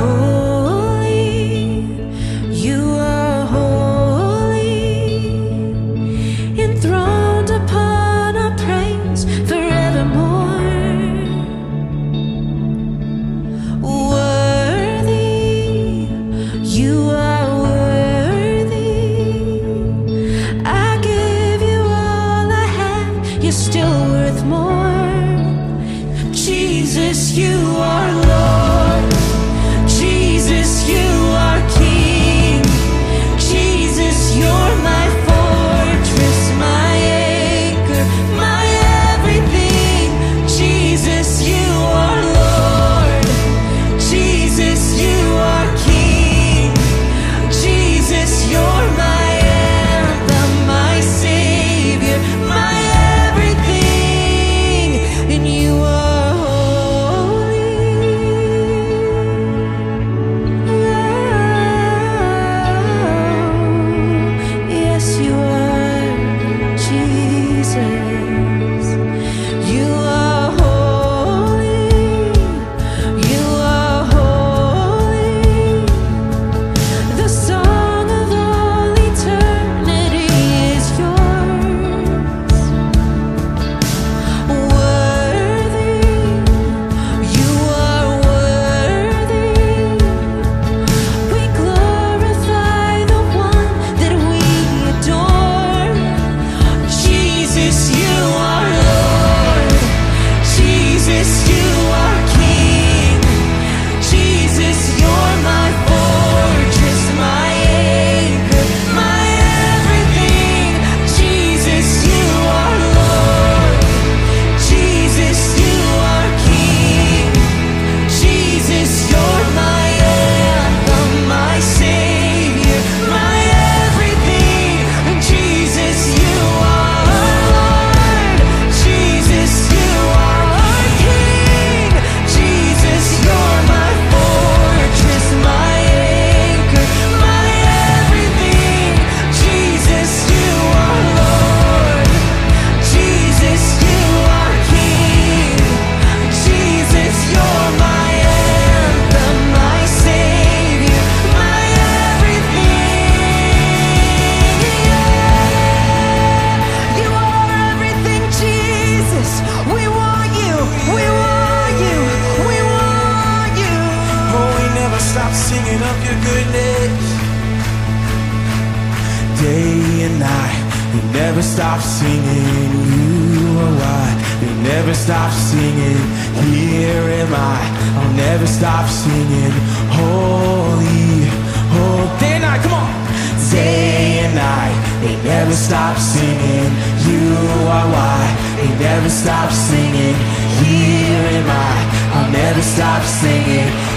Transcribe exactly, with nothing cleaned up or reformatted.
holy, you are holy, enthroned upon our praise forevermore. Worthy, you are worthy. I give you all I have, you're still worth more. Jesus, you are Lord. Jesus, you are King. Jesus, you're my fortress, my anchor, my everything. Jesus, you are Lord. Jesus, you are King. Jesus, you're my anthem, my Savior, my everything. And you are singing of your goodness. Day and night, we never stop singing. You are why we never stop singing. Here am I, I'll never stop singing. Holy, holy. Day and night, come on. Day and night, they never stop singing. You are why they never stop singing. Here am I, I'll never stop singing.